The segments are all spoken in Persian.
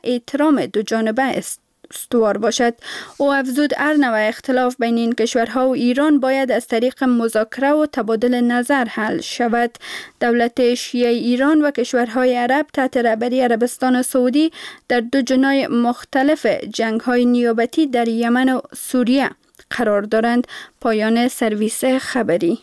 احترام دو جانبه استوار باشد. او افزود هر نوع اختلاف بین این کشورها و ایران باید از طریق مذاکره و تبادل نظر حل شود. دولت شیعه ایران و کشورهای عرب تحت رهبری عربستان سعودی در دو جناح مختلف جنگ‌های نیابتی در یمن و سوریه قرار دارند. پایان سرویس خبری.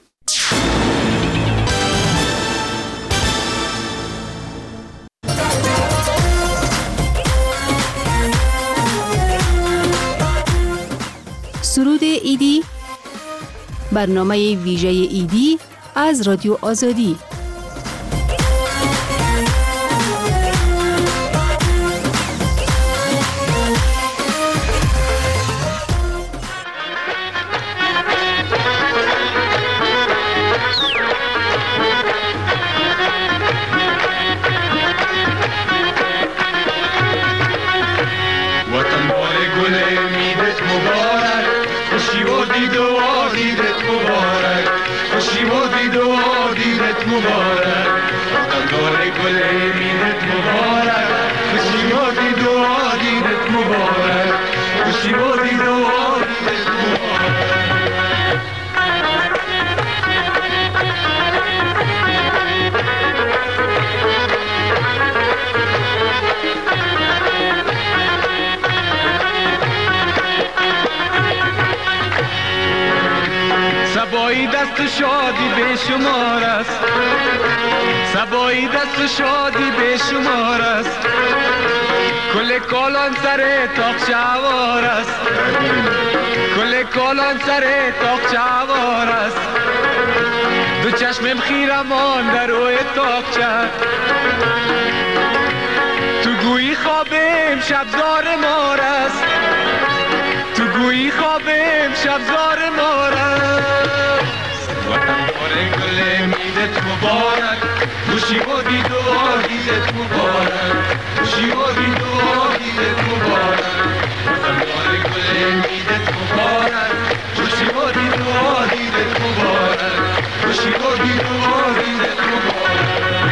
سرود ایدی، برنامه ویژه ایدی از رادیو آزادی. سبایی دست شادی به شمار است، سبایی دست شادی به شمار است، کل کالان سر تاق شوار است، کل کالان سر تاق شوار است، دو چشمم خیرمان در روی تاقچه، تو گویی خوابم شبزار مار است، تو گویی خوابم شبزار مار است. وطن باره گل میدت مبارک، خوشی و دید و دیدت مبارک، خوشی و دید و دیدت مبارک. وطن باره گل میدت مبارک، خوشی و دید و دیدت مبارک، خوشی و دید و دیدت مبارک.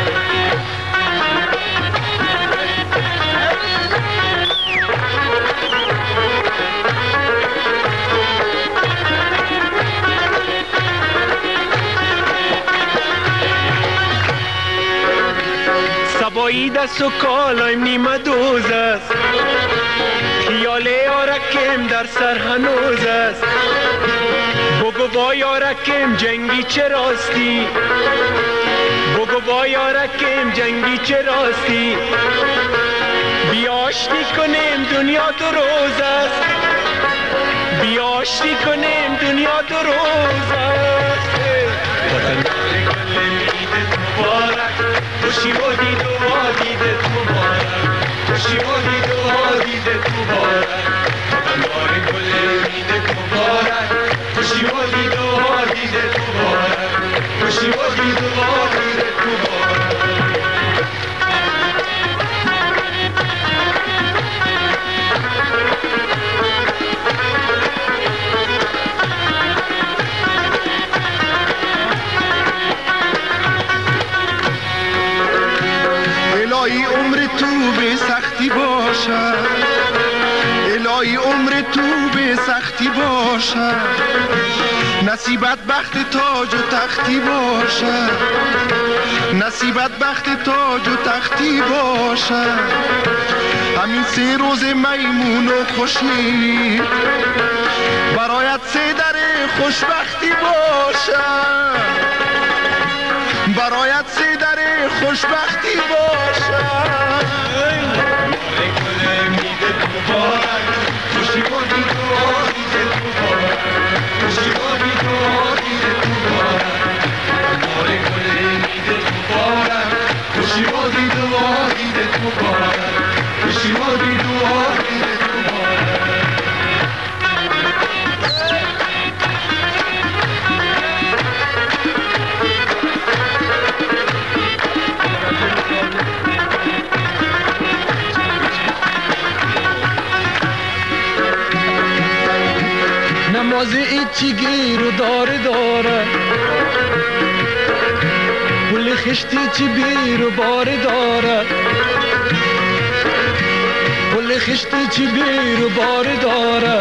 سبایی دست و کالایم نیمه دوز است، خیال یارکم در سر هنوز است، بگو با یارکم جنگی چه راستی، بگو با یارکم جنگی چه راستی، بیاشتی کنیم دنیا دو روز است، بیاشتی کنیم دنیا دو روز است. وطن داره گل میدت مبارک، خوشی و دید و دیدت مبارک، خوشی و دید و دیدت مبارک. وطن داره گل میدت مبارک، خوشی و دید و دیدت مبارک، خوشی و دید و دیدت مبارک. الهی عمر تو به سختی باشد، الهی عمر تو به سختی باشد، نصیبت بخت تاج و تختی باشد، نصیبت بخت تاج و تختی باشد. همین 3 روز میمون و خوشی برایت 3 در خوشبختی باشد، برایت 3 در خوشبختی باشد. خوشی و دید و دیدت مبارک، خوشی و دید و دیدت مبارک. باره گل میدت مبارک، خوشی و دید و دیدت مبارک، خوشی و دید و دیدت مبارک. نماز ایچی گیر و داره داره، پول خشتی چی بیر و باره داره، خشت چی بیر و بار داره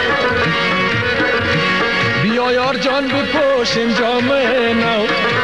بیا یار جان بپوشیم جامعه نو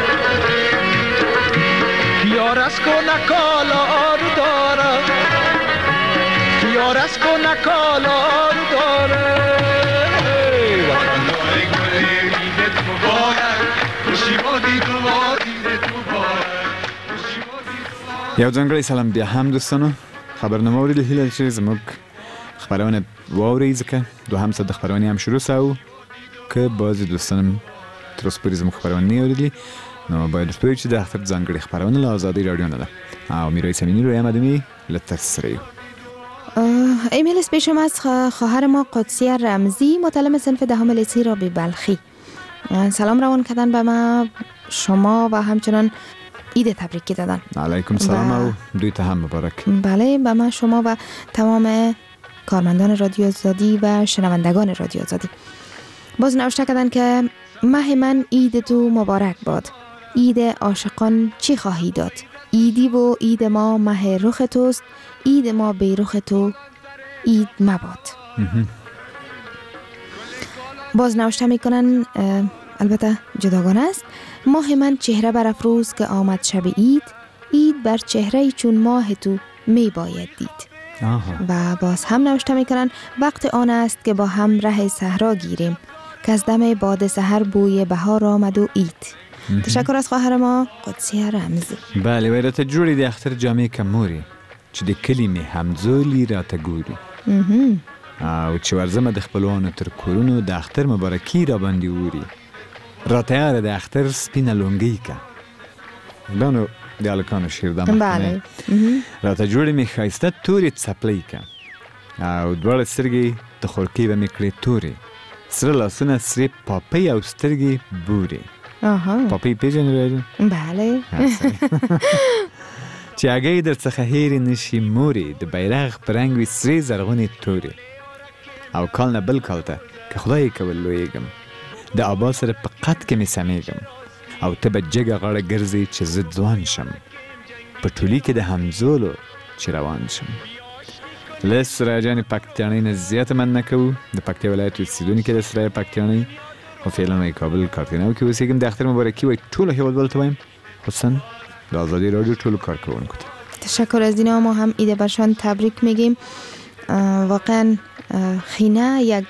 یار از کنه کالا آرو داره یار از کنه کالا آرو داره وطن داره گلی ایدت مبارک خوشی بادی دوا دیدت مبارک یو ځانګړی سلام بیا هم دوستانو خبرنامه اوریدل هیله چې زموږ خبرونه واورئ ځکه دوهم ساعت د خبرونې هم شروع سو که بعضې دوستانم تر اوسه پورې زموږ خبرونه نه اورېدلي نو باید وپوهیږي چې د اختر ځانګړې خبرونه له آزادۍ رادیو نه ده او میرایس امینی روی مدنی له تاسو سره یو. ایمیل پیشم از خواهر ما قدسیه رمزی متعلم صنف دهم لیسه رابی بلخی. سلام روان کردن به ما شما و همچنان عید تبریکی دادن. علیکم سلام و دوی تا هم مبارک. بله به من شما و تمام کارمندان رادیو آزادی و شنوندگان رادیو آزادی. باز نوشته کردن که ماه من عید تو مبارک باد. عید عاشقان چی خواهی داد؟ عیدی و عید ما ماه رخ توست، عید ما بی رخ تو عید مباد. باز نوشته میکنن البته جداگانه است. ماه من چهره برافروز که آمد شب عید، عید بر چهره چون ماه تو می باید دید. و باز هم نوشته میکنن وقت آن است که با هم ره صحرا گیریم که از دم باد سحر بوی بهار آمد و عید. تشکر از خواهر ما قدسیه رمزی. بله و راته جوړی د اختر جامې کموري چې د کلی می همزولی راته ګوري او چې ورځمه د خپلوانو تر کورونو د اختر مبارکي را باندې ووري راته یاره د اختر سپینه لونګۍ که دا نو د هلکانو شعر ده بله راته جوړې می ښایسته تورې څپلۍ که او دواړه سترګې د خورکۍ به می کړې تورې سره لاسونه سرې پاپۍ او سترګې بورې. پاپی پیژنی؟ بله. چې هګۍ در څخه هېرې نشي مورې د بیرغ په رنګ وي سرې زرغونې تورې او کال نه بل کال ته که خدای کول لویږم د آبا سره په قد کې مې سمیږم او ته به جګه غاړه ګرځې چې زه ځوان شم په ټولي کې د همزولو چې روان شم. له سراجانې پکتیانۍ نه زیاته مننه کوو د پکتیا ولایت اوسېدونکي د سرای پکتیانۍ و فعلا وی کابل کارکنو که وسیگم د اختر مبارکی وی طول هیوادوال تو بایم خصوصا د آزادی رادیو طول کارکنو کده. تشکر از اینا. ما هم عید برشان تبریک میگیم. واقعا خینه یک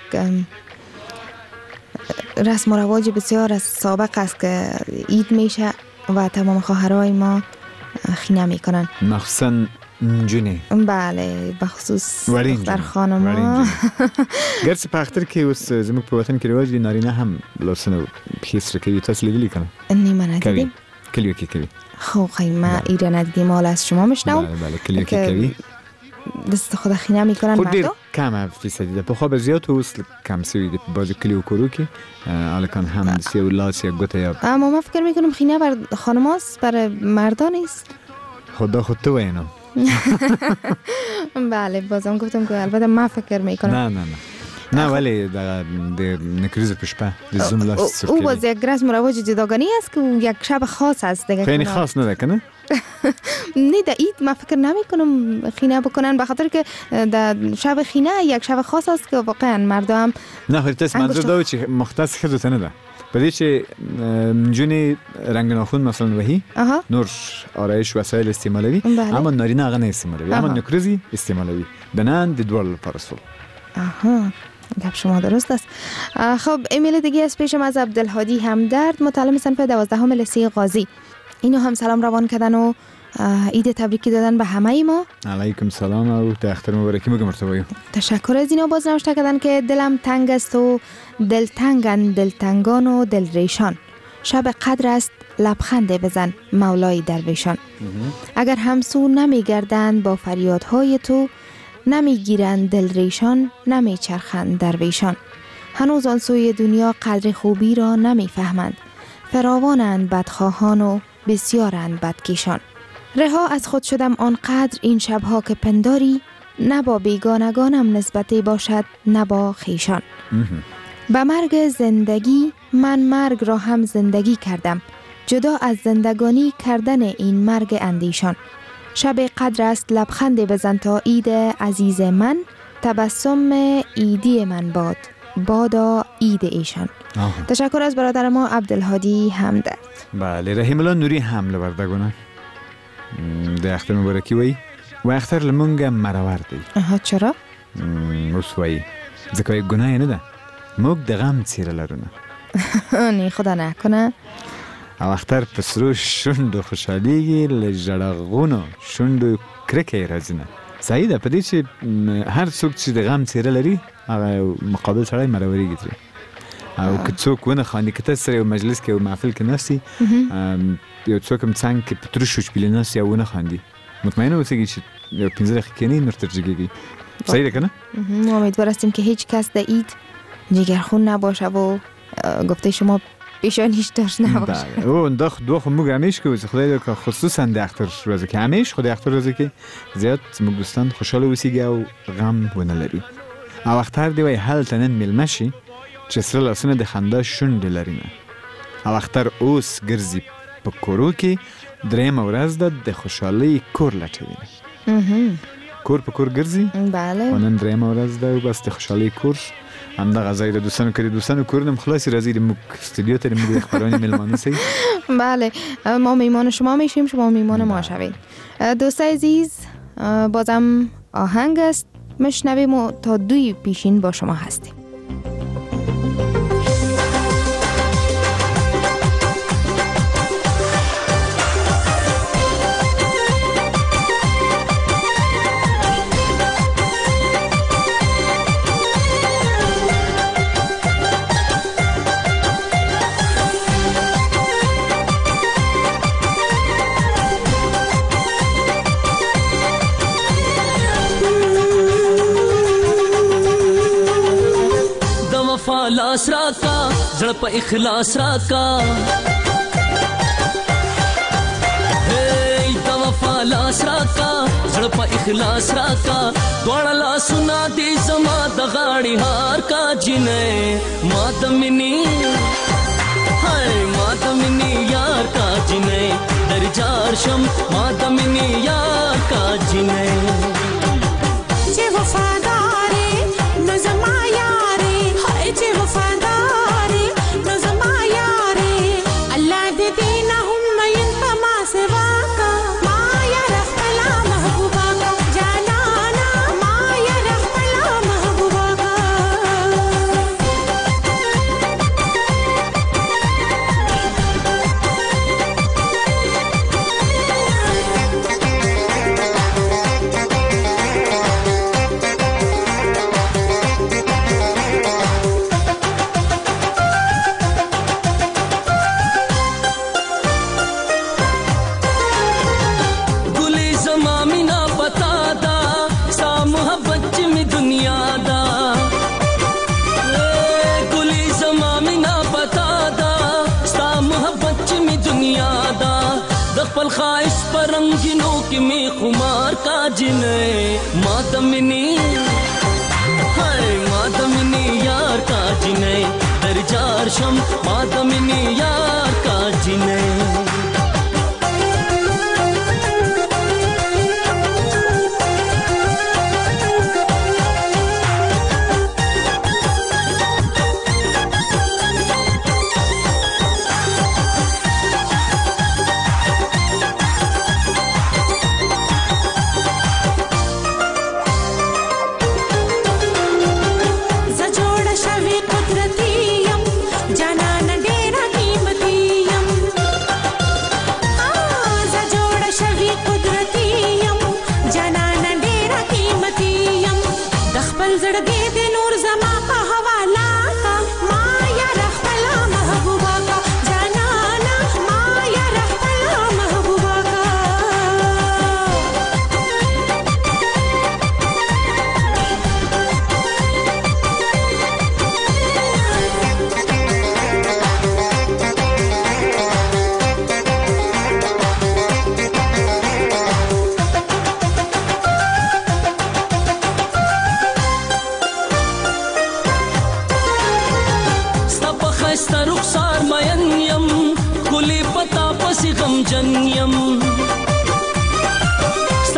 رسم و رواج بسیار از سابق است که عید میشه و تمام خواهرای ما خینه میکنن مخصوصا جونی. بله بخصوص دختر خانم گرچه په اختر کې اوس زموږ په وطن کې رواج دي نارینه هم لاسونه پښې سره کوي. تاسو لیدلی کنه؟ نیمه ندیدیم. کلیو کې کوي. خب ما ایره ندیدیم حالا از شما میشنوم. بله کلیو کې کوي. دست خود خینه میکنن مردم؟ خود کم فیصدی ده. پخوا به زیاد اوس کم سوی ده. بعضی کلیو کورو که الان هم سیو لاس یا گوته یا. اما من فکر میکنم خینه بر خانماست بر مردان نیست. خدا خود تو اینم. بله بازم گفتم که البته من فکر میکنم نه ولی د نکریز پشپه د زوم لاس سرکلی او باز یک رسم و رواج جداگانه است که یک شب خاص است دیگه. خیلی خاص نده کنه؟ نه در عید من فکر نمی کنم خینه بکنن به خاطر که در شب خینه یک شب خاص است که واقعا مردم نه خیلی تست منظور داوی چی مختص خودت نده بدی چه جونی رنگ ناخون مثلا وحی نور آرایش وسایل استعمالوی اما نارینه آقا نه استعمالوی اما نکریزی استعمالوی دنان دی دوال پارسول. گپ شما درست است. خب ایمیل دیگه از پیشم از عبدالهادی همدرد متعلم صنف 12 لیسه قاضی. اینو هم سلام روان کردن و عید تبریکی دادن به همه ما. علیکم سلام و تا اختر مبارکی میگم مرتبایی. تشکر از اینا. باز نوشته کردن که دلم تنگ است و دلتنگن دلتنگان و دل ریشان. شب قدر است لبخند بزن مولای درویشان. اگر همسو نمیگردند با فریادهای تو نمیگیرند دل ریشان نمیچرخند درویشان. هنوز آن سوی دنیا قدر خوبی را نمیفهمند. فراوانند بدخواهان و بسیارند بدکیشان. رها از خود شدم آنقدر این شبها که پنداری نه با بیگانگانم نسبتی باشد نه با خیشان. به مرگ زندگی من مرگ را هم زندگی کردم جدا از زندگانی کردن این مرگ اندیشان. شب قدر است لبخند بزن تا عید عزیز من، تبسم عیدی من باد، بادا عید ایشان. تشکر از برادر ما عبدالهادی همدرد. بله، رحیم الله نوری حمله بردگونه ده اختر مبارکی وی و اختر لمونگه مرورد دی. چرا؟ رسوایی زکای گناه نده، موگ دغم چیره لرونه. نی خدا نکنه. او اختر پسرو شند و خوشحالیگی لجرغونو شند و کرکه رازینه. سعیده پدی چی هر څوک چې د غم څیره لري هغه مقابل سړی مروری گیتری. او که څوک ونه خاندي که ته سره یو مجلس کې او محفل کې ناسي یو څوک هم څنګ کې پتروش شپیل ناسي او ونه خاندي مطمئنه اوسېږي چې یو 15 دقیقې نه نور تر جګیږي. صحیح ده کنه؟ ما امیدوار هستیم که هیچ کس در عید جگرخون نباشه و گفته شما پیشانیش داشت نباشه. او دو خو موږ همیش کوو چې خدای دې خصوصا د اختر ورځ کې همیش خدای اختر ورځ کې زیات موږ دوستان خوشاله اوسېږي او غم ونه لري. او اختر دی وای هلته نن میلمه شي چې سره لاسونه د خندا شونډې لري نه. او اختر اوس ګرځي په کورو کې درېیمه ورځ ده د خوشحالۍ کور لټوي. کور په کور ګرځي. بله. و نن درېیمه ورځ ده او بس د خوشحالۍ کور همدغه ځای د دوستانو کې د دوستانو کورونه هم خلاصې راځي د موږ استودیو ته د موږ د خبرانې میلمانه سي. بله، ما میمان شما میشیم، شما میمان ما شوید. دوستای عزیز، بازم آهنگ است مشنویم و تا 2 پیشین با شما هستیم. لاس راکا زړه په اخلاص راکا د وفا لاس راکا زړه په اخلاص راکا دواړه لاسونه دې زما د غاړې هار کا جنې ما د مینې هاي ما د مینې یار کا جنې درجار شم ما د مینې یار کا جنې چې وفادارې نو زما یارې هاي چې وفادارې نو زما یارې الله دې دې نه هم مین په ما سوا کا ما یار خپل محبوبا کا جانانا ما یار خپل محبوبا کا خواہش پر رنگینوں کی میں خمار کا جنے ماتمنی ہائے ماتمنی یار کا جنے درجار شم ماتمنی یار کا جنے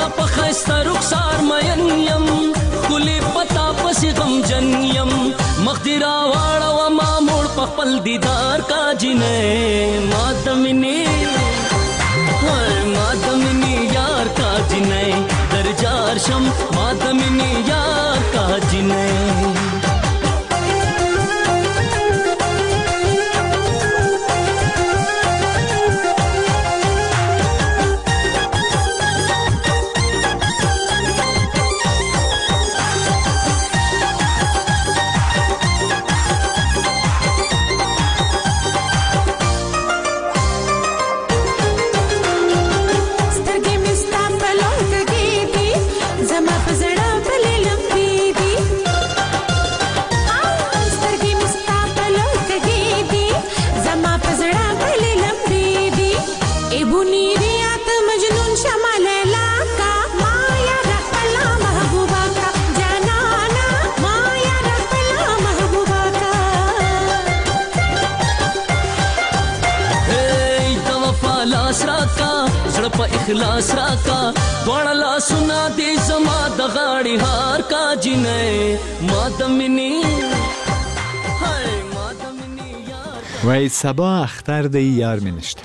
په خسته رخسار مینیم خلی پتا پس غم جنیم مخدرا واړه و ما موړ په خپل دیدار کا جنې ما دمنی ما دمنی یار کا جنې درجار شم ما دمنی یار کا جنې اخلاص راکا دوړ لا سنا دې زما د غاړي هار کا جنې ما دمنی هاي ما دمنی یار وای سبا اختر دی یار می نشته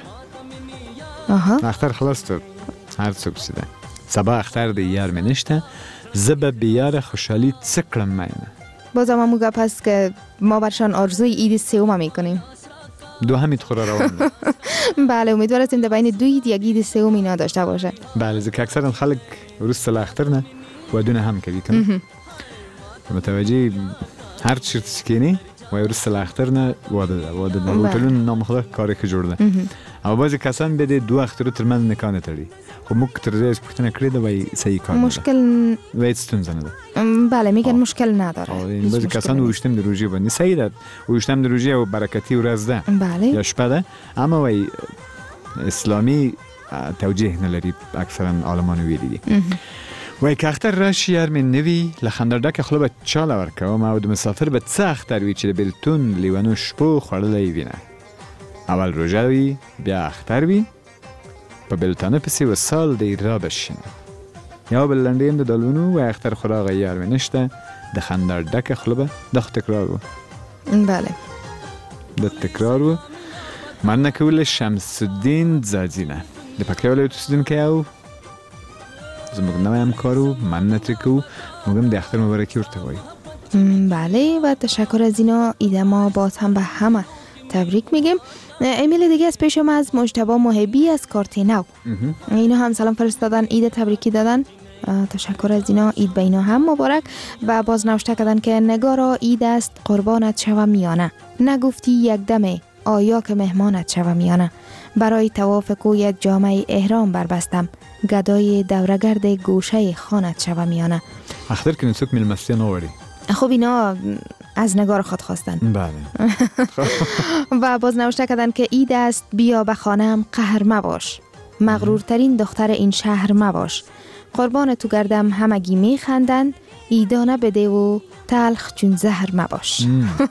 اختر خلاص تو هر څه بسیده سبا اختر دی یار می نشته زب بیار خوشحالی سکرم مینه بازم همون گپ هست که ما برشان آرزوی عید سوم میکنیم دو همید خورا روان بله امیدوار هستیم در بین دو عید یک عید سوم اینا داشته باشه بله زکر اکثر خلق روز سال اختر نه ودونه هم کبی کنه متوجه هر چیز سکینی و روز سال اختر نه واده ده و تلون نام خدا کاری که جورده اما بعضی کسان بده دو اختر رو ترمند نکانه تری خب مو کتر ریز پختنه کرده و صحیح کار مشکل و ایتستون زنده بله میگن مشکل نداره بعضی کسان اوشتم در روژه بانی صحیح داد اوشتم در روژه و برکتی و رزده بله یا شپده اما و اسلامی توجیه نلری اکثرا آلمان ویدی و که اختر راشی من نوی لخندردک خلوب چاله ورکه و معود مسافر به چه اختر وی چه بلتون لیوانو شپو خورده وینه اول روژه وی بیا اختر وی با بلتانه پسی و سال دی را بشینه یا بلندیم ده دلونو و اختر خوراغ یار می نشته ده خندردک خلوبه ده تکرار و بله ده تکرار و من نکول شمس الدین زادینه ده پاکی ولی توسیدین که او زمگم نمایم کارو من نترکو مگم ده اختر مبارکی ارتوایی بله و تشکر از اینا ایده ما باز هم به همه تبریک میگیم. ایمیل دیگه از پیشم از مجتبی محبی از کارتینو اینا هم سلام فرستادن عید تبریکی دادن تشکر از اینا عید به اینا هم مبارک و باز نوشته کردن که نگارا عید است قربانت شوم میانه نگفتی یک دمه آیا که مهمانت شوم میانه برای طواف کویت جامعه احرام بربستم گدای دورگرد گوشه خانت شوم میانه اختر که نسوک میلمستی نواری خب اینا از نگار خود خواستن بله و باز نوشته کردن که عید است بیا به خانم قهر مباش مغرورترین دختر این شهر مباش قربان تو گردم همگی میخندن ایدانه بده و تلخ چون زهر مباش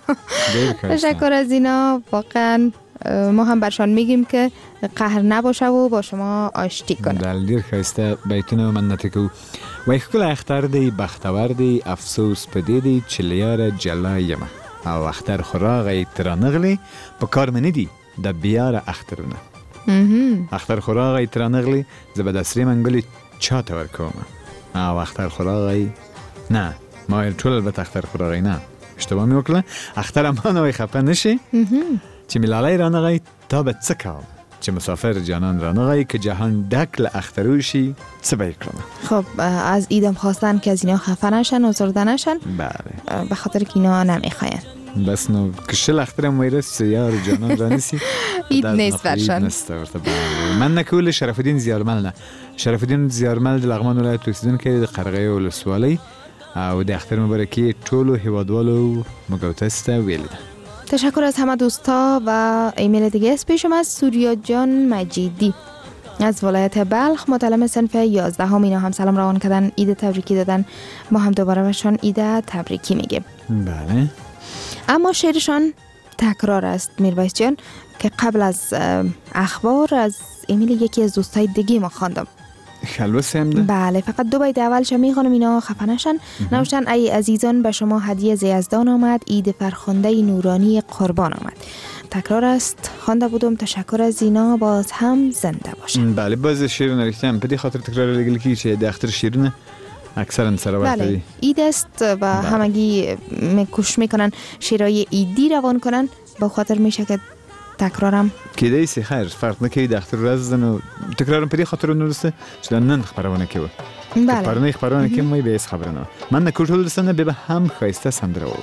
تشکر از اینا واقعا ما هم برشان میگیم که قهر نباشه و با شما آشتی کنه دلدیر خیسته بیتونه و من نتکو و اخکل اختر دی بختور دی افسوس پدی دی چلیار جلایم او اختر خوراغی ترانغلی با کار منی دی دا بیار اخترونه اختر خوراغی ترانغلی زبدسری منگلی چا تور کوم او اختر خوراغی نه ما ارچول البته اختر خوراغی نه اشتباه میوکله اختر امانوی خفه نشی چی ملالی رانغی تا به چه کام چه مسافر جانان رانغی که جهان دکل اختروشی چه بیکرمه خب از ایدم خواستن که از اینا خفه نشن و زرده نشن بله به خاطر که اینا نمیخواین بس نو کشل اخترم ویرس یار جانان رانیسی اید نیست برشن من نکول شرف الدین زیارمل نه شرف الدین زیارمل د لغمان ولایت اوسیدون کې د قرغې ولسوالۍ او د اختر مبارکی ټولو هیوادوالو مګوتسته ویل تشکر از همه دوستا و ایمیل دیگه از پیشم از سوریا جان مجیدی از ولایت بلخ متعلم صنف 11 هم اینا هم سلام روان کردن عید تبریکی دادن ما هم دوباره بهشان عید تبریکی میگیم بله اما شعرشان تکرار است میرویس جان که قبل از اخبار از ایمیل یکی از دوستای دیگه ما خواندم خلوص هم ده؟ بله، فقط 2 بیت اولش میخوانم اینا خفه نشن. نوشتن ای عزیزان به شما هدیه ز یزدان آمد، عید فرخنده نورانی قربان آمد. تکرار است، خوانده بودم. تشکر از اینا، باز هم زنده باشن. بله، باز شیرونه ریختم بدی خاطر تکرار لگل کی چه دختر شیرونه اکثرا سراورتری. بله، عید است و همگی کوشش میکنن شیرای عیدی روان کنن، با خاطر میشه که تکرارم که دیسی خیر فرق نکی دختر رزن و تکرارم پدی خاطر نورسته چون نن خبرونه که بله پرنه خبرونه که می بیس خبرنا من نکوشل رسنه به هم خیسته سندره اور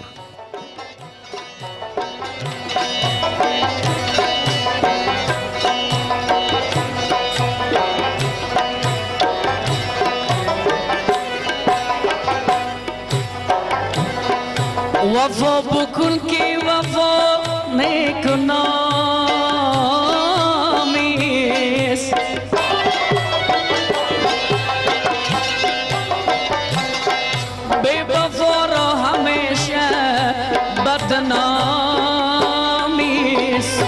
وفا بکن که وفا نکنامیست بی وفا را همیشه بدنامیست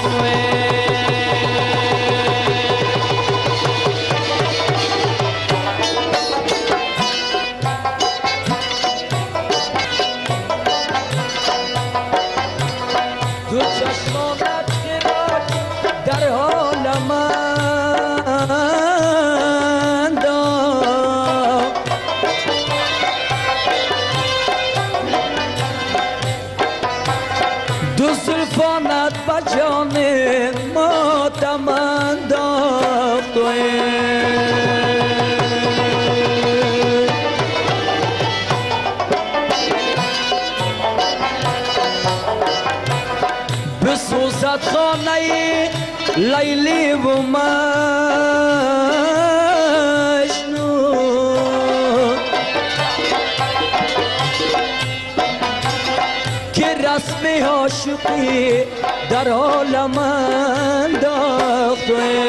بسوزد خانه لیلی و مجنون که رسم عاشقی در عالم انداخته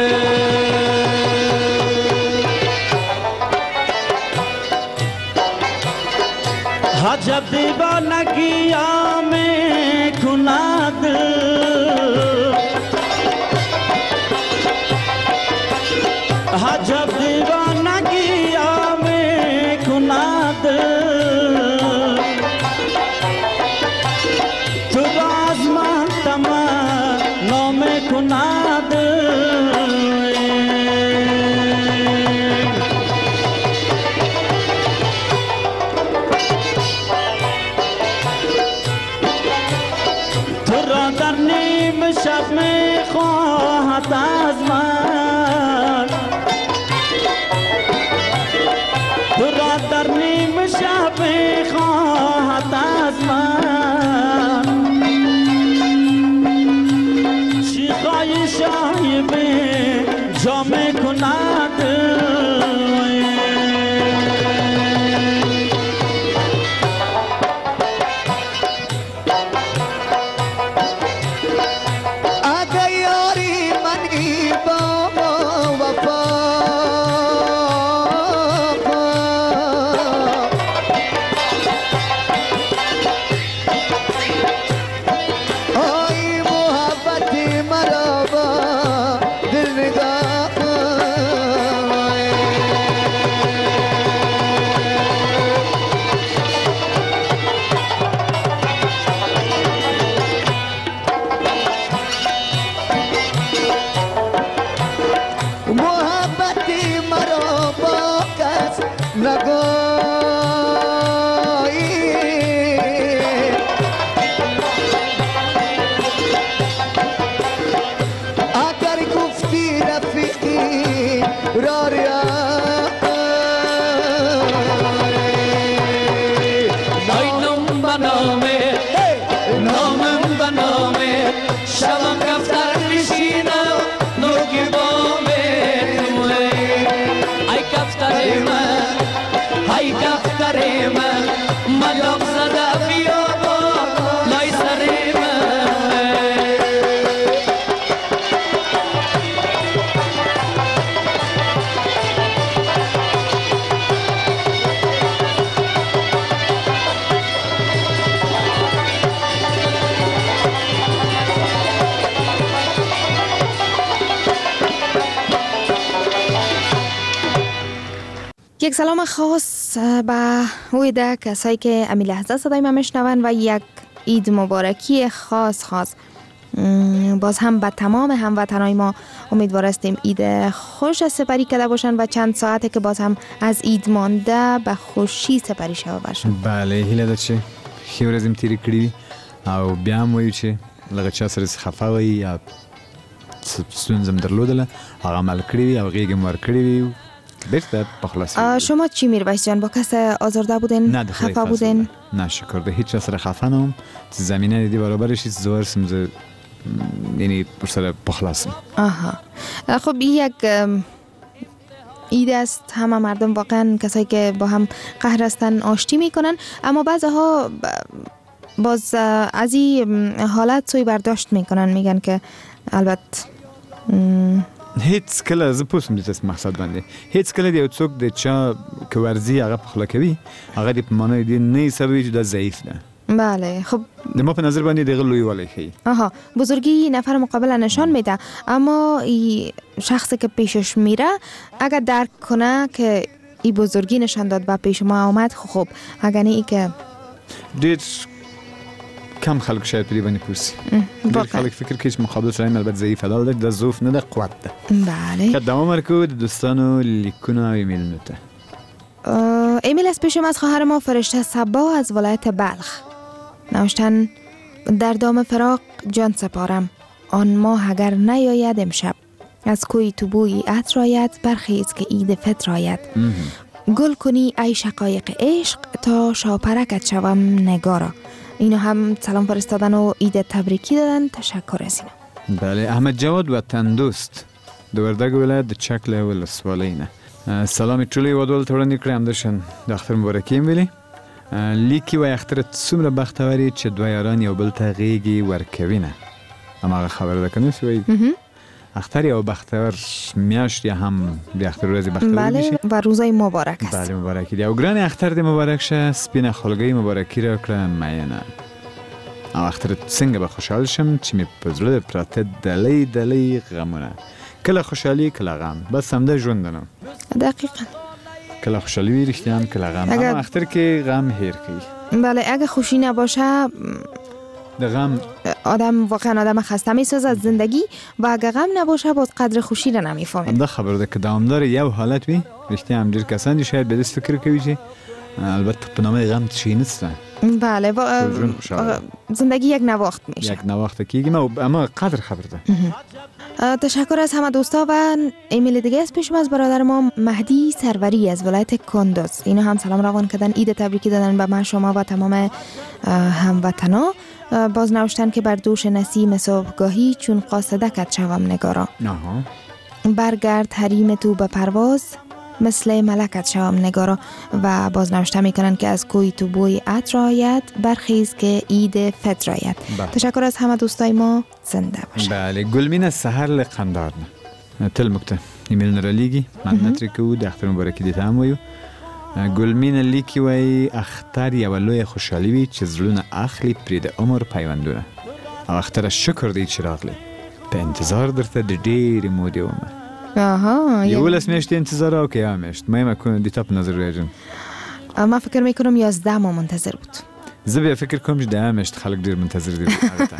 عجب دیوانگی آمه کند عجب دیوانگی آمه کند تو باز من تمنا میکند تو را در نیم شب میخواهد از من تو را در نیم شب میخواهد از من شیخای شایبه جا میکند یک سلام خاص به اویده کسایی که امی لحظه صدای ما میشنون و یک عید مبارکی خاص باز هم به تمام هموطنای ما امیدوار هستیم عید خوش سپری کرده باشن و چند ساعته که باز هم از عید مانده به خوشی سپری شده باشن. بله هیله ده چې ښه ورځ م تېرې کړې وي او بیا هم وایو چې لږ چا سره خفه وي یا ستونزه م درلودله هغه عمل کړې وي او غېږې م ورکړې وي بیرته په خلاص. شما چی میرویس جان با کس آزرده بودین؟ نه خفه بودین؟ نه شکر ده هیچ سره خفه نم زمینه دیدی برابرش زوار سمزه یعنی سر پخلاصم. آها خب یک عید است همه مردم واقعا کسایی که با هم قهر هستن آشتی میکنن اما بعضها باز از این حالت سوی برداشت میکنن میگن که البته هیڅ کله زه پوسم د تاسو مقصد باندې هیڅ کله د یو څوک د چا که ورزي هغه پخلا کوي هغه د په معنی دی نه سبب چې دا ضعیف ده. بله خب د ما په نظر باندې دغه لوی والی خي. آها بزرگی نفر مقابل نشان میده اما این شخصی که پیشش میره اگر درک کنه که این بزرگی نشان داد و پیش ما آمد خب اگر نه ای که ډېر کم خلک شاید په دې باندې پوسی. ډېر خلک فکر کوي چې مقابل سره البته ضعیف ده د ضعف نه د قوت ده. بله. که دوام ورکو د دوستانو لیکونه او ایمیلونو ته. ایمیل از پیشم از خواهر ما فرشته صبا از ولایت بلخ نوشتن در دام فراق جان سپارم آن ماه اگر نیاید امشب از کوی تو بوی عطر آید برخیز که عید فطر آید گل کنی ای شقایق عشق تا شاپرکت شوم نگارا. اینو هم سلام فرستادن و عید تبریکی دادن. تشکر از اینو. بله احمد جواد وطن دوست د وردګ ولایت د چکله ولسوالۍ نه سلام ټولې ودول تړنې کړې هم دشن د اختر مبارکي ویلي لیکي وای اختر څومره بختوري چې دوه یاران یو بل ته غېږې ورکوي نه هماغه خبره ده که نه شي وایي اختر یو بختور میاشت یا هم د اختر ورځې بختور بله میشي و روزای مبارک است. بله مبارکی دی او ګران اختر دې مبارک شه سپینه خولګۍ مبارکي راکړه مینه او اختر څنګه به خوشحال شم چې مې په زړه پراته دلی دلی غمونه کله خوشحالي کله غم بس همدا ژوند نه دقیقاً کله خوشحالی وی رښتیا هم کله غم اما اختر کې غم هیر کوي. بله اگه خوشی نباشه د غم آدم واقعا آدم خسته میسازه از زندگی و اگه غم نباشه باز قدر خوشی رو نمیفهمه. دا خبر ده که دوامدار یو حالت وي رښتیا هم ډېر کسان دي شاید به دې فکر کوي چې البته په نامه غم چی نسته. بله زندگی یک نواخت میشه. یک نواخت کیږي اما قدر خبر ده. تشکر از همه دوستا و ایمیل دیگه از پیشم از برادر ما مهدی سروری از ولایت کندوز. اینا هم سلام روان کردن عید تبریکی دادن به من شما و تمام هموطنا. باز نوشتن که بر دوش نسیم صبحگاهی چون قاصده کت شوم نگارا برگرد حریم تو به پرواز مثل ملکت شوم نگارا و باز نوشته میکنن که از کوی تو بوی عطر آید برخیز که عید فطر آید. تشکر از همه دوستای ما زنده باشه. بله گلمین از سحر لقندار تل مکته ایمیل نرالیگی من نترکو د اختر مبارکی دیتا هم ویو گلمین لیکی وی اختر یو لوی خوشحالی وی چې زړونه اخلي پرې د عمر پیوندونه او اختر شکر دی چې راغلی په انتظار درته د ډېرې مودې ومه. آها 11 میاشتې انتظار او که یا میاشت مهم کنه دیتا په نظر راجن ما فکر میکنم 11 ماه منتظر بود. زه بیا فکر کوم چې د میاشت خلک ډېر منتظر دي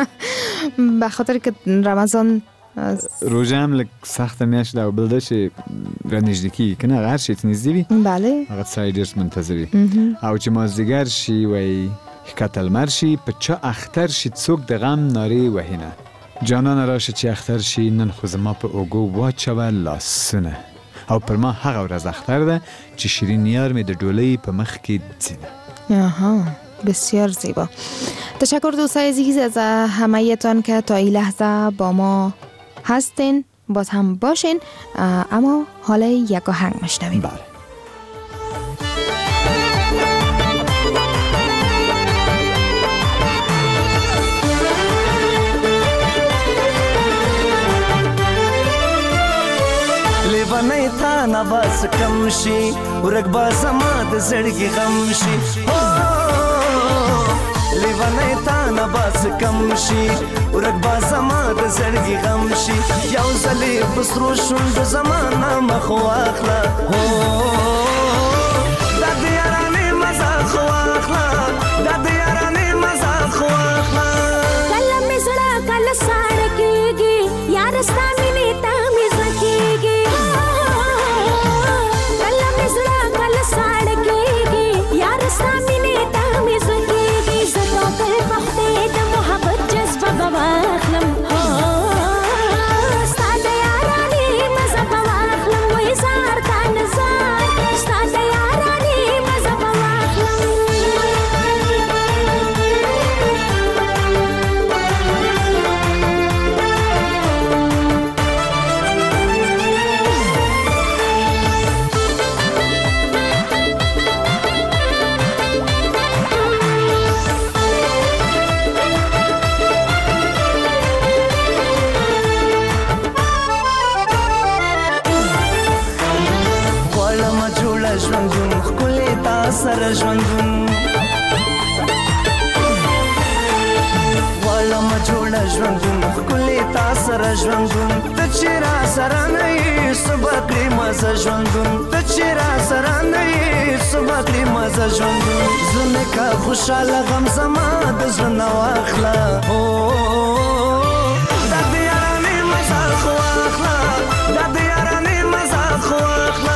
به خاطر که رمضان روژه هم لږ سخته میاشت ده او بل ده چې رانږدې کېږي که نه هغه هر شی ته نږدې وي بله هغه سړی ډېر منتظر وي او چې مازدیګر شي وایي ښکته لمر شي په چا اختر شي څوک د غم نارې وهي نه جانانه راشه چې اختر شي نن خو زما په اوږو واچوه لاسونه او پر ما هغه ورځ اختر ده چې شیرین یار مې د ډولۍ په مخ کې ځینه. آها بسیار زیبا. تشکر دوستای عزیز از همه‌تان که تا این لحظه با ما هستین باز هم باشین اما حالا یک آهنگ میشنویم. بله لیوانی تا نواز کم شي ورک با زما د زړګي غم شي لیوانی تا نواز کم شي ورک با زما د زړګي غم شي یو ځلې بسرو شوند زمانه مخ واخله خو اخلا د یارانې مزه خو اخلا کله مې زړه کله ساړه کېږي یار ستا مینې ته مې زړه کېږي کله مې زړه کله ساړه کېږي یار ستا مینې ته مې زړه کېږي زه توکل په خدای د محبت جذبه به واخلم ستا د یارانې مزه به واخلم وای زار تا نزار ستا د یارانې مزه به واخلم ژوندون ښکلې تا سره ژوندون غواړم جوړه ژوندون ښکلې تا سره ژوندون ته چې را سره نه یې څه به کړې مزه ژوندون ته چې را سره نه یې څه به کړې مزه ژوندون زه مې که خوشحاله غم زما د زړه نه واخله دا د یارانې مزه خو اخله دا د یارانې مزه خو اخله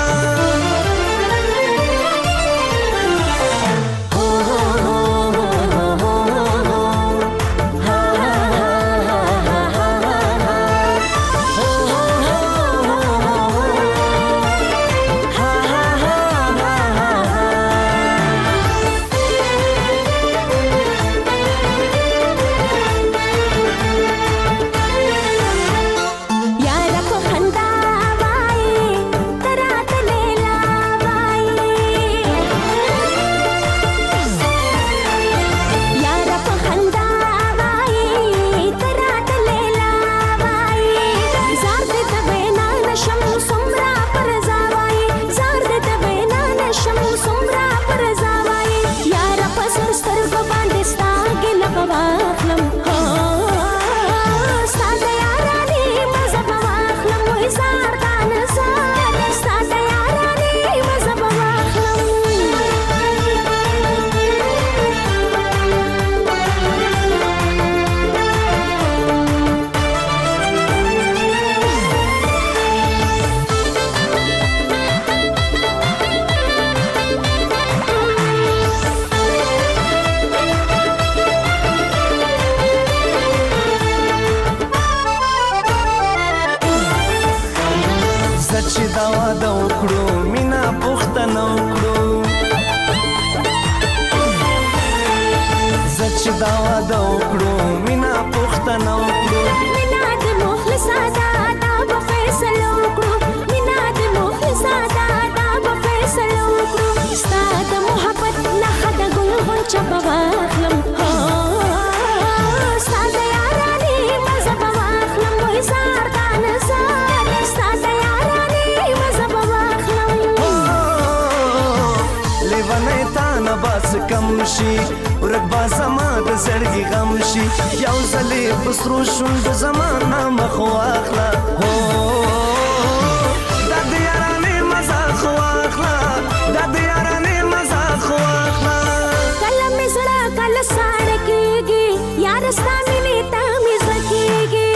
کم شي ورک با زما د زړګي غم شي یو ځلې په سرو شونډو زما نامه خو اخله دا د یارانې مزه خو اخله دا د یارانې مزه خو اخله کله مې زړه کله ساړه کېږي یار ستا مینې ته مې زړه کېږي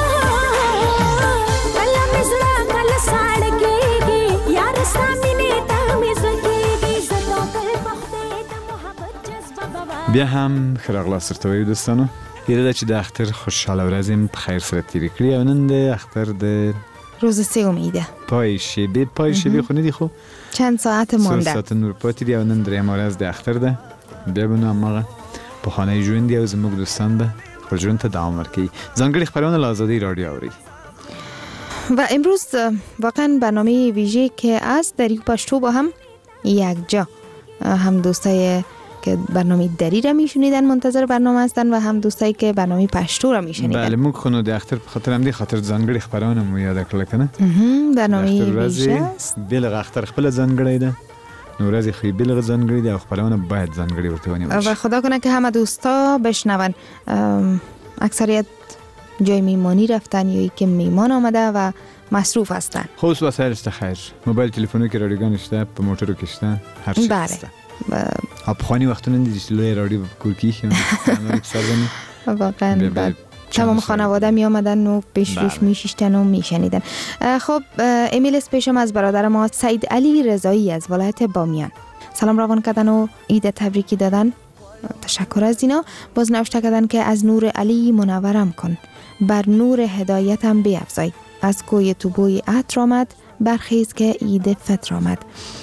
کله مې زړه کله ساړه کېږي یار ستا مینې ته مې زړه کېږي زه توکل په خدای د محبت جذبه به بیا هم ښه راغلاست درته وایو دوستانو ایره ده چې د اختر خوشحاله ورځ په خیر سره تیرې کړي او نن د اختر د روز سومیده پای شبه خو نه دی خو چند ساعت مونده 3 ساعت نور پاتې دی او نن درېیمه ورځ د اختر ده بیا به نو هماغه پخوانی ژوند دی او زموږ دوستان به خپل ژوند ته دوام ورکوي ځانګړي خپرونه له آزادۍ رادیو اوري و امروز واقعا برنامه ویژه که از دری پشتو با هم یک جا هم دوستای که برنامه دری را میشنیدن منتظر برنامه هستن و هم دوستایی که برنامه پشتو را میشنیدن. بله موږ خو نو د اختر په خاطر هم دی خاطر ځانګړي خبرونه مو یاد کړل کنه برنامه ویژه بلغ اختر خپل ځانګړی ده نو ورځ خو بلغ ځانګړی ده او خبرونه باید ځانګړي ورته ونیول شي و خدا کنه که همه دوستا بشنون. اکثریت جای میمانی رفتن یا که میمان آمده و مصروف هستن. خصوص وسایل است خیر موبایل تلفنی که رادیوگان شته په موټرو کې شته هر چی بله. هسته آبخانی وقتونه دیدی لوی رادیو کورکی که واقعا بعد تمام خانواده می آمدن و پیش روش می شیشتن و می شنیدن. خب امیل اسپیشم از برادر ما سید علی رضایی از ولایت بامیان سلام روان کردن و عید تبریکی دادن. تشکر از اینا. باز نوشته کردن که از نور علی منورم کن، بر نور هدایتم بیفزای، از کوی تو بوی عطر آمد، برخیز که عید فطر آمد.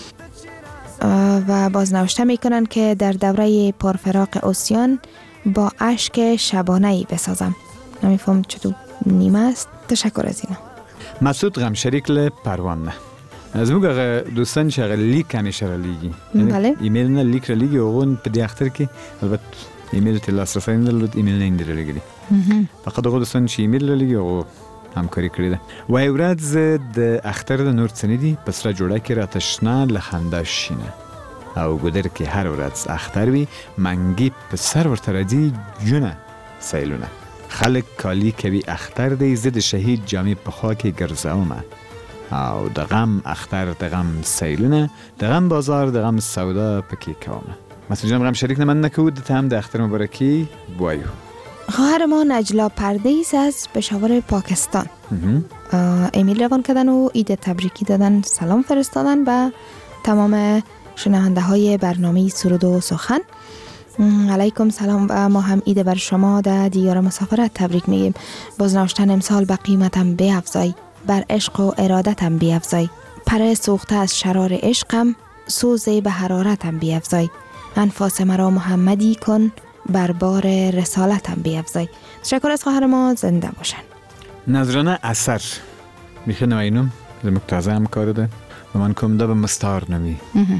و باز نوشته میکنن که در دوره پرفراق اوسیان با اشک شبانه‌ای بسازم. نمیفهم چطور نیمه است. تشکر از اینا. مسعود غمشریک ل پروانه از موقع دوستان شغل لیک همیشه را لیگی بله ایمیل نه لیک را لیگی اون پدی اختر که البته ایمیل تلاس رسانی ندارد ایمیل نه اندر لیگی فقط دوستان چی ایمیل را لیگی او همکاری کرده و ایوراد د اختر د نور سنیدی پس را جوړه کې را تشنا لخنده شینه او ګدر کې هر ورځ اختر وی منګي په سر ورته راځي جونه سیلونه خلک کالی کوي اختر دی زد شهید جامع په خوا کې ګرځاومه او د غم اختر د غم سیلونه د غم بازار د غم سودا پکې کومه مسعود جان غم شریک نه من نکود ته هم د اختر مبارکی بوایو. خواهر ما نجلا پردیس از پشاور پاکستان ایمیل روان کردن و عید تبریکی دادن، سلام فرستادن به تمام شنونده های برنامه سرود و سخن. علیکم سلام و ما هم عید بر شما در دیار مسافرت تبریک میگیم. باز نوشتن امسال به قیمتم بیفزای، بر عشق و ارادتم بیفزای، پر سوخته از شرار عشقم، سوز به حرارتم بیفزای، انفاس مرا محمدی کن، بر بار رسالتم بیفزای. تشکر از خواهر ما، زنده باشن. نظرانه اثر میخه نوینم مکتازه هم کار ده و من کم دا به مستار نمی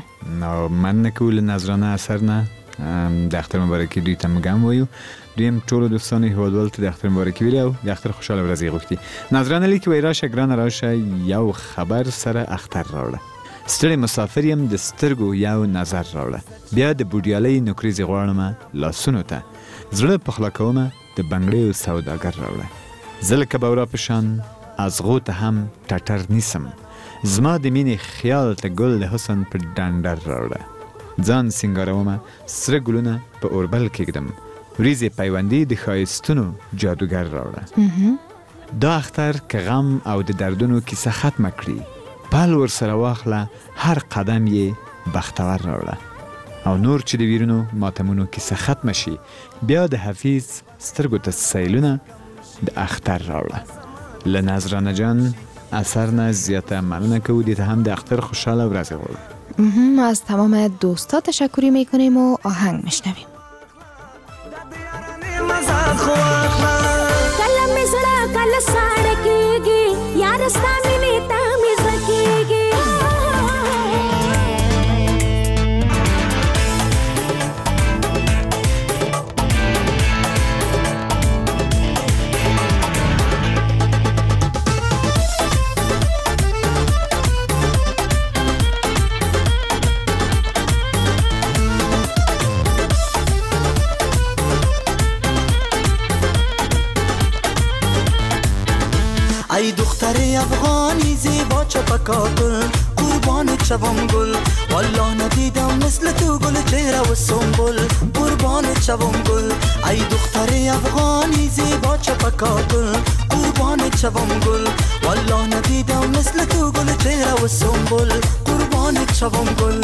من نکول نظرانه اثر نه دختر مبارکی دوی تمگم ویو دویم طول دوستانی هودولت دختر مبارکی ویلیو دختر خوشحال برزی گفتی نظرانه لی که ویراش اگران راش یو خبر سر اختر راوله ستړی مسافریم د سترګو یو نظر راوړه بیا د بوډیالۍ نوکریزې غواړمه لاسونو ته زړه پخلا کومه د بنګړیو سوداګر راوړه زه لکه بورا په شان ازغو ته هم ټټر نیسم زما د مینې خیال ته ګل د حسن په ډنډر راوړه ځان سینګارومه سره ګلونه په اوربل کېږدم وریځې پیوندي د ښایستونو جادوګر راوړه دا اختر که غم او د دردونو کیسه ختمه کړي پل ور سره واخله هر قدم یې بختور راوړه او نور چې د ویرونو ماتمونو کیسه ختمه شي بیا د حفیظ سترګو ته سیلونه د اختر راوړه له نظرانه جان اثر نه زیاته مننه کوو دې ته هم د اختر خوشحاله ورځ غواړو. از تمام دوستا تشکری میکنیم و آهنگ میشنویم. کلم زړه کله ساړه کېږي یار ستا مینې ته مې زړه کېږي ای دختر افغانی زیبا چپکاگل قربانت شوم گل والله ندیدم مثل تو گل چهره و سنبل قربانت شوم گل ای دختر افغانی زیبا چپکاگل قربانت شوم گل والله ندیدم مثل تو گل چهره و سنبل قربانت شوم گل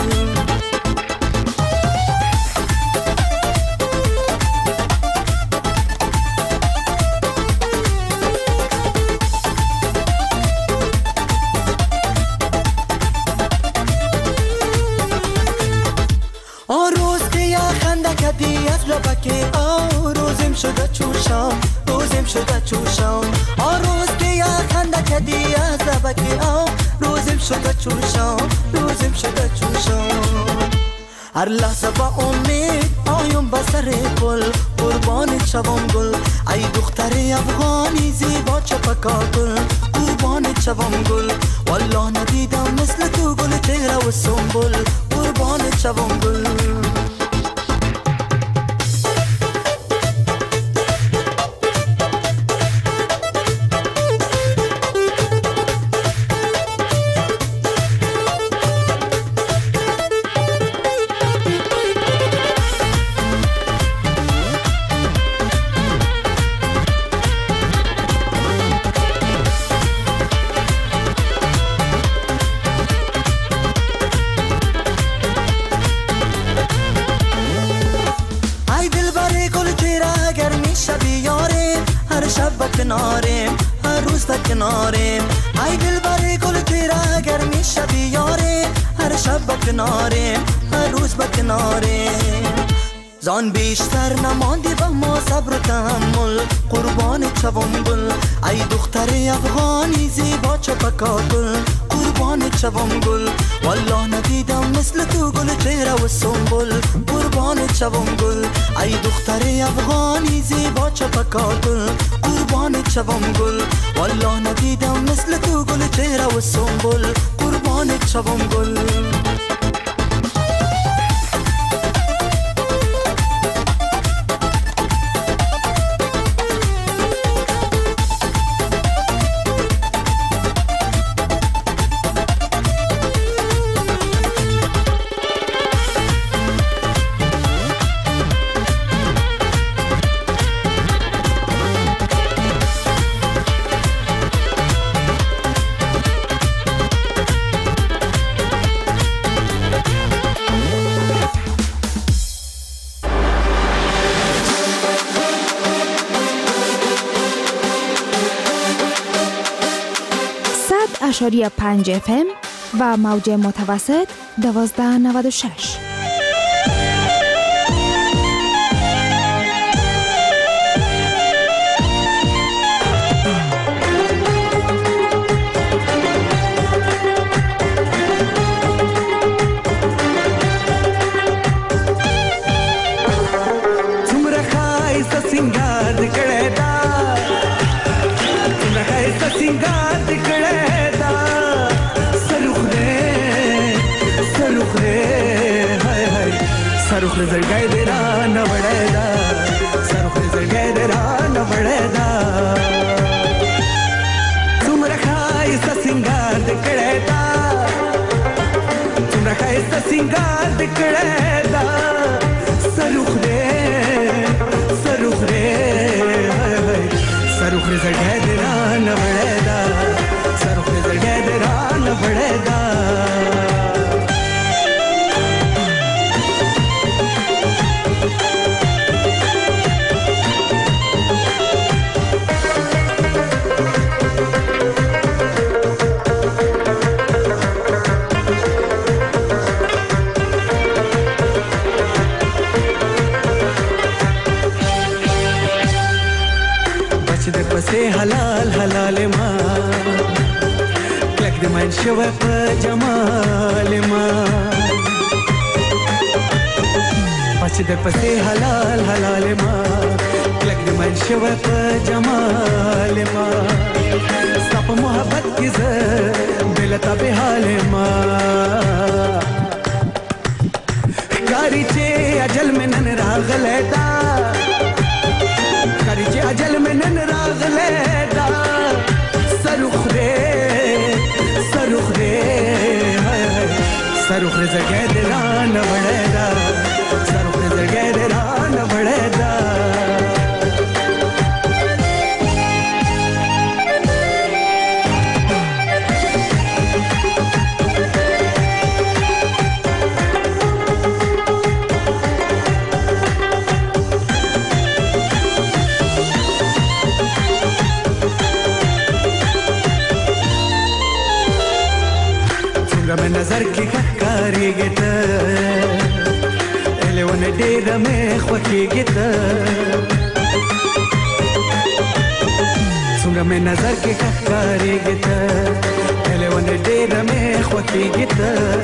شده چوشم روزم شده چوشم روز که یا خنده کدی از لبکی روزم شده چوشم روزم شده چوشم هر لحظه با امید آیم بسر گل قربانت شوم گل ای دختر افغانی زیبا چپکا گل قربانت شوم گل والله ندیدم مثل تو گل چهره و سنبل قربانت شوم گل हर शब किनारे हर रोज किनारे आई दिल बारे गुल तेरा गर्मी शबी यारे हर शब किनारे हर रोज किनारे زان بیشتر نماندی و ما صبر و تحمل قربان چوم گل ای دختر افغانی زیبا چپکا گل قربان چوم گل والله ندیدم مثل تو گل چهره و سنبل قربان چوم گل ای دختر افغانی زیبا چپکا گل قربان چوم گل والله ندیدم مثل تو گل چهره و سنبل قربان چوم گل اشاری 5 FM و موج متوسط 1296. سرخ زړګی دې را نه وړی دا سرخ زړګی دې را نه وړی دا څومره ښایسته سینګار دې کړی دا څومره ښایسته سینګار دې کړی دا سرخ دې سرخ دې سرخ زړګی دې را نه وړی دا سرخ زړګی دې را نه وړی دا حلال حلال ما کلک د مین شوه په جمال ما پچ د پسې حلال حلال ما کلک د مین شوه په جمال ما سپ محبت کی ز بلتا به حال ما کاری چې اجل من نن راغله دا کاری چې اجل من نن راغله دا سرخ دې سرخ دې سرخ زګې دې ران وړه دا سرخ زګې دې ران وړه دا में नजर की खकारी गित एलेवन डेर में ख्वकी गित सुंग में नजर की खकारी गित एलेवन डेर में ख्वकी गित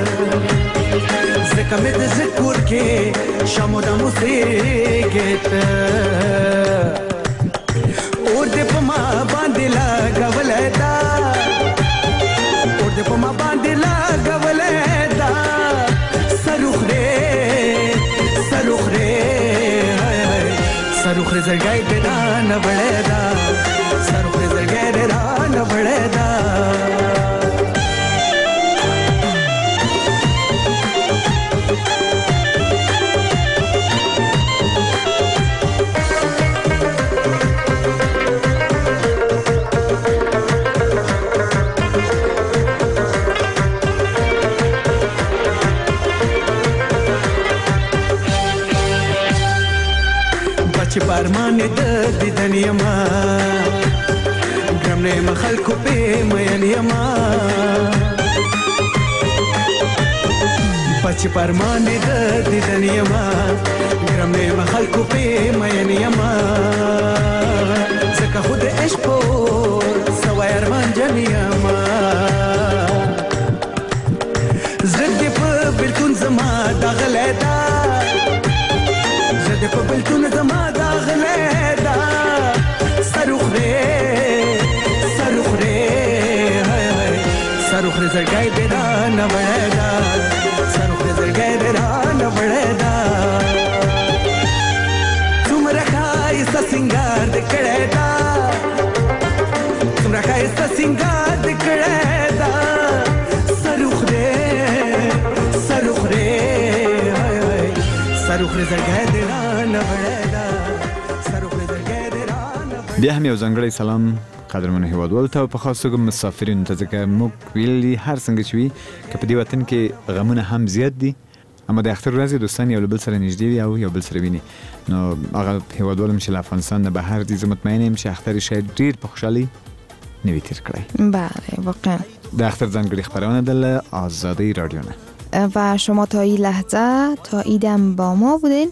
zekamet zekur ke shamoda musiket urde pama bandila gavleda urde pama bandila gavleda sarukhre sarukhre sarukhre zargai dera na badeda sarukhre zargai dera na badeda چې پرمان د دیدن یما ګرم نه خلکو په مین یما چې پرمان د دیدن یما ګرم نه خلکو په مین یما زکه خود عشق سوای ارمان جن یما زړه په بلتون زما داغله دا زړه په بلتون زما داغله دا سروخ زړګای دې را نه وړدا سروخ زړګای دې را نه وړدا څومره ښایسته سینګار دې کړی دا څومره ښایسته سینګار دې کړی دا سروخ زړګای دې را نه وړدا سروخ زړګای دې را نه وړدا. بیا هم یو ځانګړی سلام قدرمنو هیوادوالو ته او په خاص توګه مسافرینو ته، ځکه موږ ویلي هر څنګه چې وي که په دې وطن کې غمونه هم زیات دي، اما د اختر ورځې دوستان یو له بل سره نږدې وي او یو بل سره ویني. نو هغه هیوادوال هم چې له افغانستان نه بهر دي، زه مطمئن یم چې اختر شاید ډېر په خوشحالۍ نه وي تېر کړی. بله واقعا د اختر ځانګړې خپرونه ده له آزادی رادیو نه و شما تا این لحظه تا ایدم با ما بودین.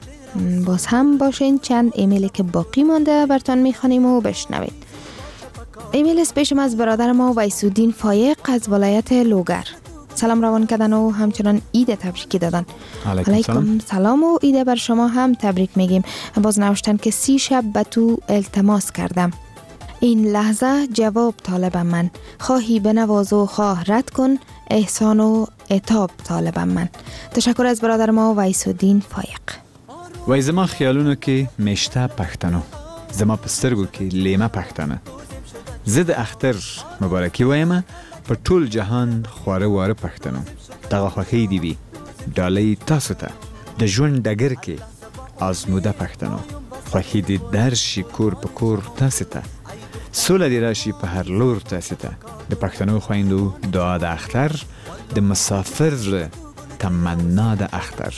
باز هم باشین چند ایمیلی که باقی مانده براتون میخوانیم و بشنوید. ایمیل اسپیشم از برادر ما ویسودین فایق از ولایت لوگر. سلام روان کردن و همچنان عید تبریکی دادن. علیکم سلام و عید بر شما هم تبریک میگیم. باز نوشتن که 30 شب به تو التماس کردم، این لحظه جواب طالبم من، خواهی بنواز و خواه رد کن، احسان و عتاب طالبم من. تشکر از برادر ما ویسودین فایق. وای زما خیالونو کې مشته پښتنو، زما پسترګو کې لیمه پښتنه، زه د اختر مبارکي وایم په ټول جهان خواره واره پښتنو. دغه خوښۍ دې وي ډالۍ تاسو ته د ژوند ډګر کې آزموده پښتنو، خوښي دې درشي کور په کور تاسو ته، سوله دې راشي په هر لور تاسو ته. د پښتنو خویندو دعا د اختر، د مسافر تمنا د اختر،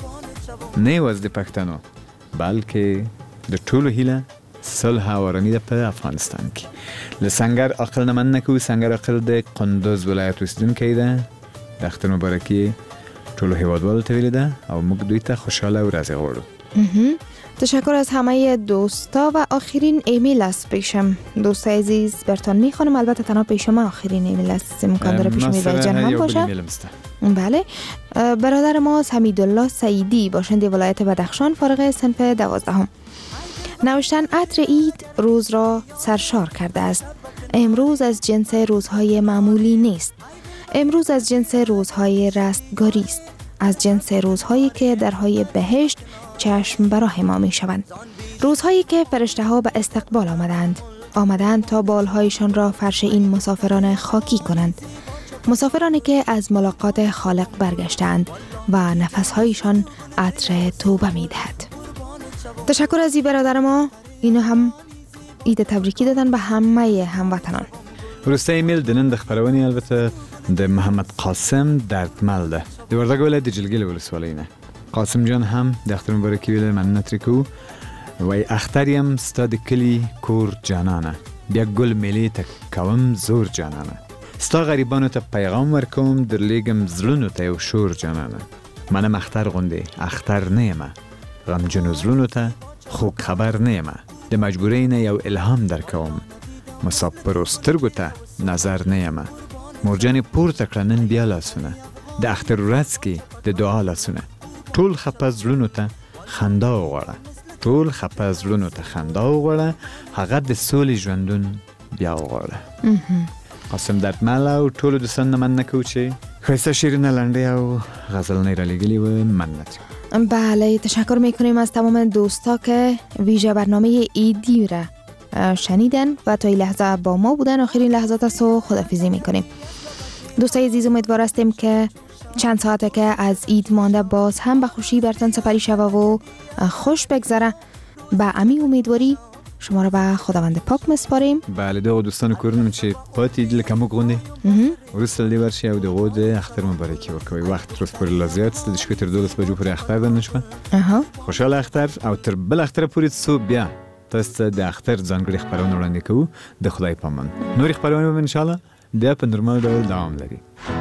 نه یوازې د پښتنو بلکې د ټولو هیله صلح او آرامی ده په افغانستان کې. له سنگر عقل نه مننه کوو. سنگر عقل د قندوز ولایت اوسیدونکی ده. د اختر مبارکي ټولو هیوادوالو ته ویلې ده او موږ دوی ته خوشحاله ورځ غواړو. تشکر از همه دوستا و آخرین ایمیل است پیشم. دوستای عزیز براتون میخوانم، البته تنها پیش ما آخرین ایمیل است، امکان داره پیش میبری جان هم باشه. بله. برادر ما حمیدالله سعیدی باشنده ولایت بدخشان فارغ صنف 12. نوشتن عطر عید روز را سرشار کرده است. امروز از جنس روزهای معمولی نیست. امروز از جنس روزهای رستگاری است. از جنس روزهایی که درهای بهشت چشم براه ما می شوند. روزهایی که فرشته ها به استقبال آمدند تا بالهایشان را فرش این مسافران خاکی کنند. مسافرانی که از ملاقات خالق برگشتند و نفسهایشان عطر توبه می دهد. تشکر از برادر ما. اینو هم عید تبریکی دادن به همه هموطنان. وروسته ایمیل د نن د خپرونې البته د محمد قاسم دردمل ده، د وردګ ولایت د جلګل ولسوالۍ نه. قاسم جان هم د اختر مبارکي ویل مننه ترې کوو. وای اختر یم ستا د کلي کور جانانه، بیا ګل میلې ته کوم زور جانانه، ستا غریبانو ته پیغام ورکوم درلیږم زړونو ته یو شور جانانه. منم اختر غوندې اختر نه یمه، غمجنو زړونو ته خوږ خبر نه یمه، د مجبورۍ نه یو الهام درکوم، مسافرو سترګو ته نظر نه یمه. مورجانې پورته کړه نن بیا لاسونه، د اختر ورځ کې د دعا لاسونه، ټول خپه زړونو ته خندا وغواړه، ټول خپه زړونو ته خندا وغواړه، هغه د سولې ژوندون بیا وغواړه. قاسم دردمل او ټولو دوستانو نه مننه کوو چې ښایسته شعرونه لنډې او غزلنۍ رالیږلي و. مننه. بله تشکر میکنیم از تمام دوستا که ویژه برنامه ایدی را شنیدن و تا این لحظه با ما بودن. آخرین لحظات است و خداحافظی میکنیم. دوستای عزیز امیدوار هستیم که چند ساعته که از عید مانده باز هم به خوشی برتن سپری شوه و خوش بگذره. با امی امیدواری شما را به خداوند پاک مسپاریم. بله دو دوستان کورنم چه پاتی دل کمو گونده ورسل دی ورشی او دو د اختر مبارکی وکوي وخت روز پر لازیات ست شکو تر دولس بجو پر اختر دنشو خوشحال اختر او تر بل اختر پوری سو بیا تاسو د اختر ځانګړي خبرونه وړاندې کوو د خدای په امان. نور خبرونه به ان شاء الله د په نورمال ډول دوام لري.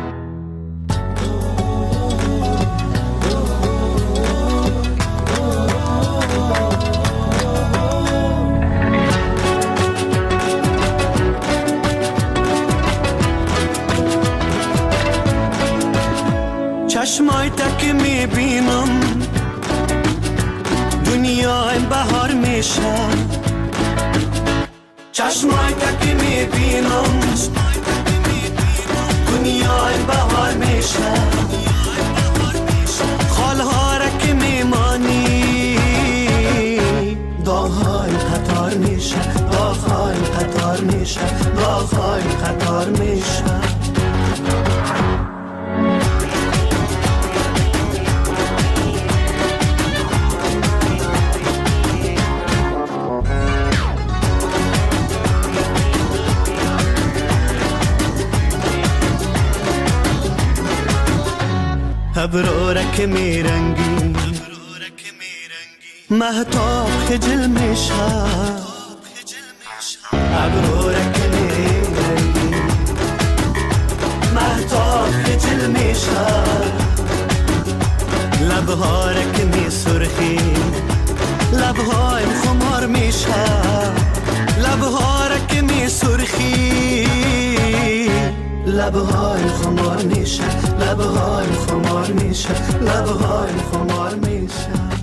چشمای تک میبینم دنیا بهار میشه چشمای تک میبینم دنیا بهار میشه خالها را که میمانی داغهای قطار میشه داغهای قطار میشه داغهای قطار میشه ابرارک میرنگی مهتاب خجل میشه ابرارک میرنگی مهتاب خجل میشه لبهارک می سرخی لبهای خمار میشه لبهارک می سرخی لبهای خمار میشه لبهای خمار میشه لبهای خمار میشه